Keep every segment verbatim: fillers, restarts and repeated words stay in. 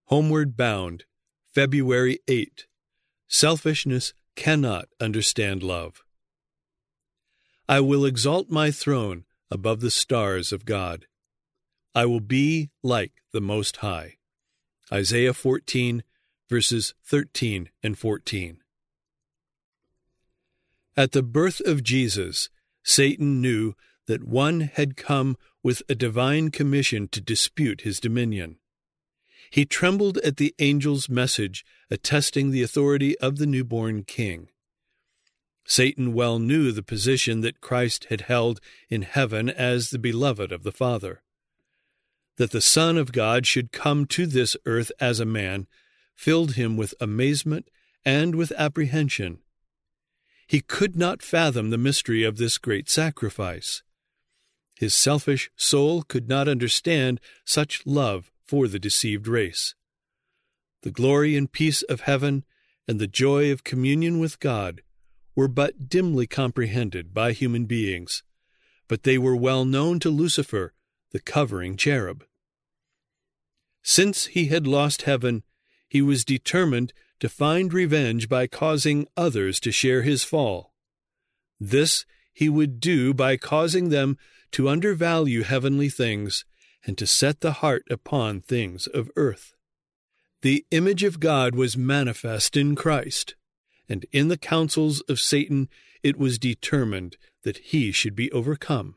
Homeward Bound, February eighth. Selfishness cannot understand love. I will exalt my throne above the stars of God. I will be like the Most High. Isaiah fourteen, verses thirteen and fourteen. At the birth of Jesus, Satan knew that one had come with a divine commission to dispute his dominion. He trembled at the angel's message attesting the authority of the newborn king. Satan well knew the position that Christ had held in heaven as the beloved of the Father. That the Son of God should come to this earth as a man filled him with amazement and with apprehension. He could not fathom the mystery of this great sacrifice. His selfish soul could not understand such love for the deceived race. The glory and peace of heaven and the joy of communion with God were but dimly comprehended by human beings, but they were well known to Lucifer, the covering cherub. Since he had lost heaven, he was determined to find revenge by causing others to share his fall. This he would do by causing them to undervalue heavenly things and to set the heart upon things of earth. The image of God was manifest in Christ, and in the counsels of Satan it was determined that he should be overcome.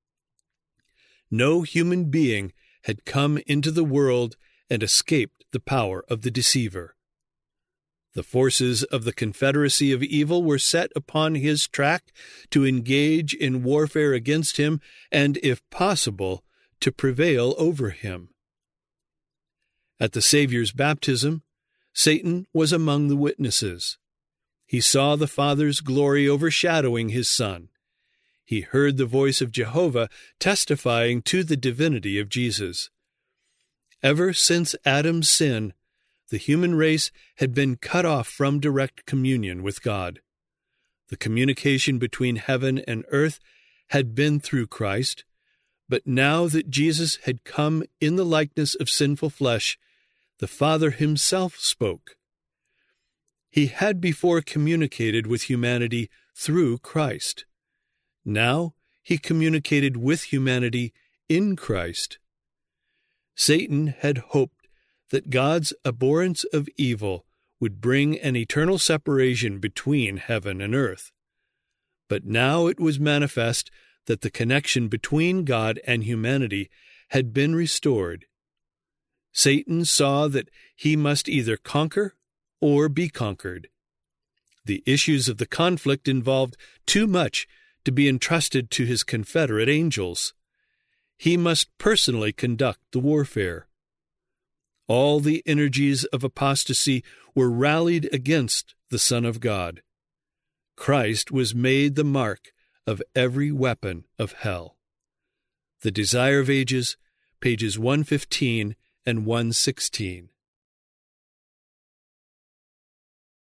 No human being had come into the world and escaped the power of the deceiver. The forces of the confederacy of evil were set upon his track to engage in warfare against him and, if possible, to prevail over him. At the Savior's baptism, Satan was among the witnesses. He saw the Father's glory overshadowing his Son. He heard the voice of Jehovah testifying to the divinity of Jesus. Ever since Adam's sin, the human race had been cut off from direct communion with God. The communication between heaven and earth had been through Christ, but now that Jesus had come in the likeness of sinful flesh, the Father himself spoke. He had before communicated with humanity through Christ. Now he communicated with humanity in Christ. Satan had hoped that God's abhorrence of evil would bring an eternal separation between heaven and earth. But now it was manifest that the connection between God and humanity had been restored. Satan saw that he must either conquer or be conquered. The issues of the conflict involved too much to be entrusted to his confederate angels. He must personally conduct the warfare. All the energies of apostasy were rallied against the Son of God. Christ was made the mark of every weapon of hell. The Desire of Ages, pages one fifteen and one sixteen.